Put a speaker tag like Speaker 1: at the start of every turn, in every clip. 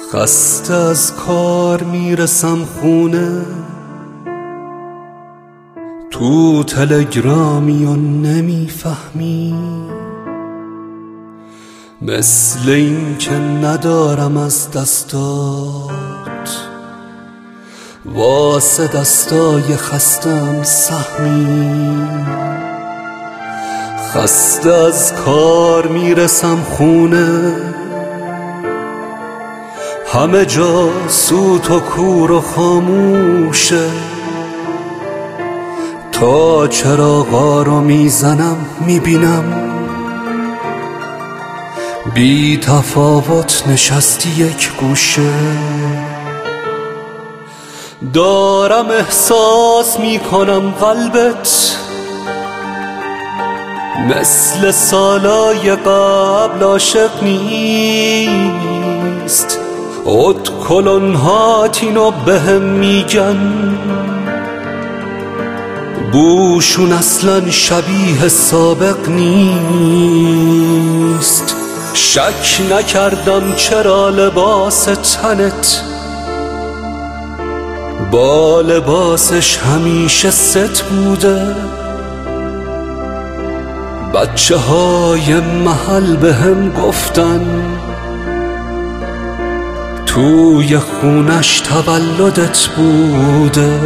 Speaker 1: خسته از کار میرسم خونه، تو تلگرامی و نمیفهمی، مثل این که ندارم از دستات واسه دستای خستم سهمی. خسته از کار میرسم خونه، همه جا سوت و کور و خاموشه، تا چراغا رو میزنم میبینم بی تفاوت نشستی یک گوشه. دارم احساس میکنم قلبت مثل سالای قبل عاشق نیست، ادکلونهات اینو بهم میگن، بوشون اصلا شبیه سابق نیست. شک نکردم چرا لباس تنت با لباسش همیشه ست بوده، بچه های محل بهم گفتن توی خونش تولدت بوده.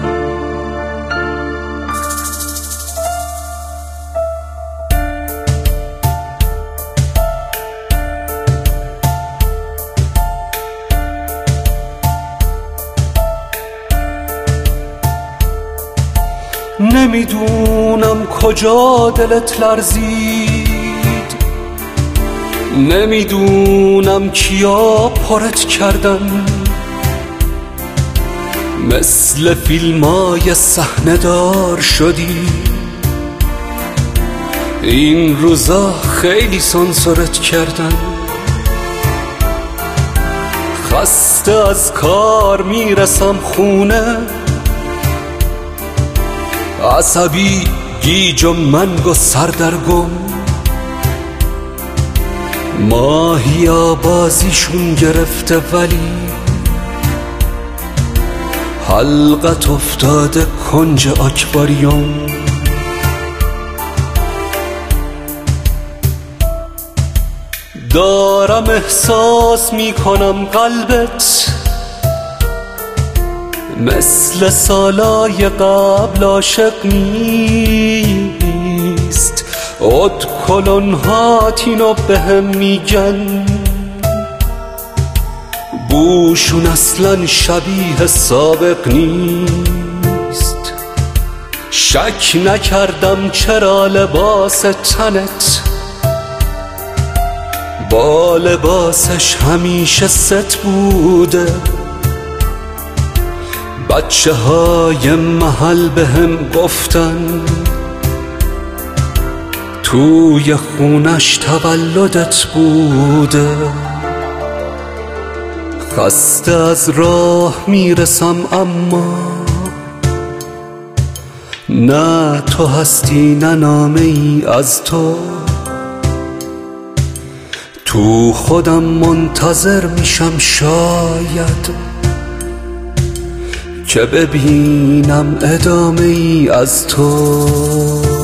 Speaker 1: نمیدونم کجا دلت لرزید، نمیدونم کیا پرت کردن، مثل فیلمای صحنه دار شدی، این روزا خیلی سانسورت کردن. خسته از کار میرسم خونه، عصبی گیج و منگ و سردرگم، ماهیا بازیشون گرفته ولی حلقت افتاده کنج آکواریوم. دارم احساس میکنم قلبت مثل سالای قبل عاشق نیست، ادکلونهات اینو بهم میگن، بوشون اصلا شبیه سابق نیست. شک نکردم چرا لباس تنت با لباسش همیشه ست بوده، بچه های محل بهم گفتن توی خونش تولدت بوده. خسته از راه میرسم اما نه تو هستی نه نامه ای از تو، تو خودم منتظر میشم شاید که ببینم ادامه ای از تو.